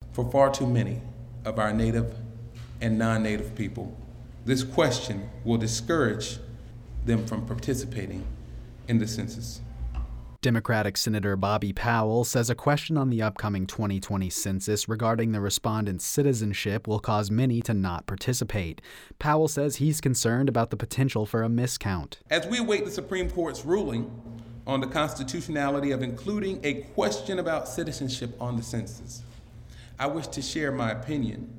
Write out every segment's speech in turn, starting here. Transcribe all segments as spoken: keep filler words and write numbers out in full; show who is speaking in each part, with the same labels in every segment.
Speaker 1: For far too many of our Native and non-Native people, this question will discourage them from participating in the census.
Speaker 2: Democratic Senator Bobby Powell says a question on the upcoming twenty twenty census regarding the respondent's citizenship will cause many to not participate. Powell says he's concerned about the potential for a miscount.
Speaker 1: As we await the Supreme Court's ruling on the constitutionality of including a question about citizenship on the census, I wish to share my opinion,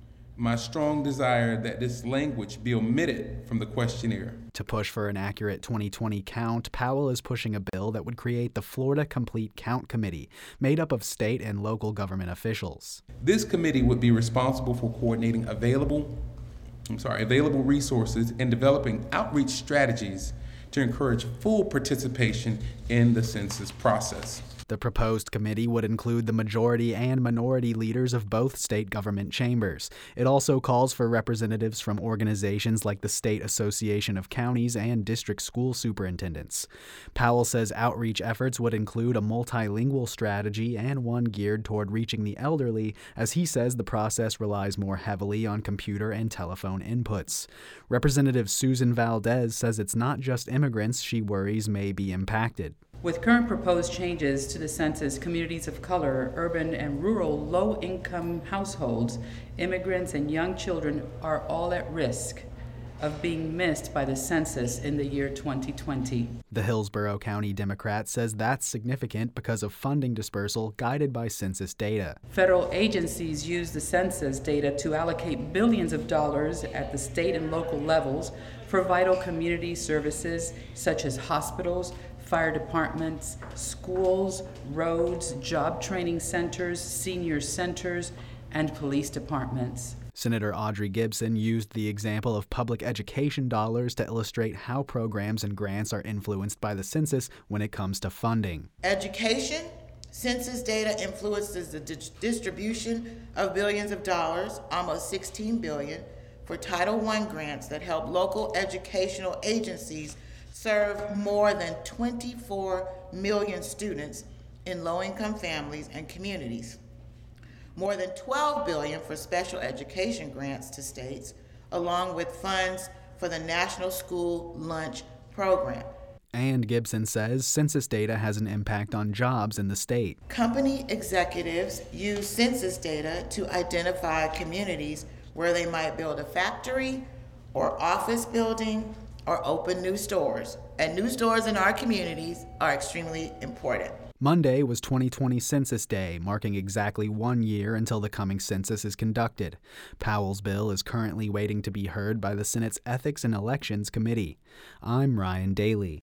Speaker 1: my strong desire that this language be omitted from the questionnaire.
Speaker 2: To push for an accurate twenty twenty count, Powell is pushing a bill that would create the Florida Complete Count Committee, made up of state and local government officials.
Speaker 1: This committee would be responsible for coordinating available, I'm sorry, available resources and developing outreach strategies to encourage full participation in the census process.
Speaker 2: The proposed committee would include the majority and minority leaders of both state government chambers. It also calls for representatives from organizations like the State Association of Counties and district school superintendents. Powell says outreach efforts would include a multilingual strategy and one geared toward reaching the elderly, as he says the process relies more heavily on computer and telephone inputs. Representative Susan Valdez says it's not just immigrants she worries may be impacted.
Speaker 3: With current proposed changes to the census, communities of color, urban and rural low-income households, immigrants, and young children are all at risk of being missed by the census in the year twenty twenty.
Speaker 2: The Hillsborough County Democrat says that's significant because of funding dispersal guided by census data.
Speaker 3: Federal agencies use the census data to allocate billions of dollars at the state and local levels for vital community services such as hospitals, fire departments, schools, roads, job training centers, senior centers, and police departments.
Speaker 2: Senator Audrey Gibson used the example of public education dollars to illustrate how programs and grants are influenced by the census when it comes to funding.
Speaker 4: Education, census data influences the di- distribution of billions of dollars, almost sixteen billion dollars, for Title one grants that help local educational agencies serve more than twenty-four million students in low-income families and communities. More than twelve billion dollars for special education grants to states, along with funds for the National School Lunch Program.
Speaker 2: And Gibson says census data has an impact on jobs in the state.
Speaker 4: Company executives use census data to identify communities where they might build a factory or office building or open new stores. And new stores in our communities are extremely important.
Speaker 2: Monday was twenty twenty Census Day, marking exactly one year until the coming census is conducted. Powell's bill is currently waiting to be heard by the Senate's Ethics and Elections Committee. I'm Ryan Daly.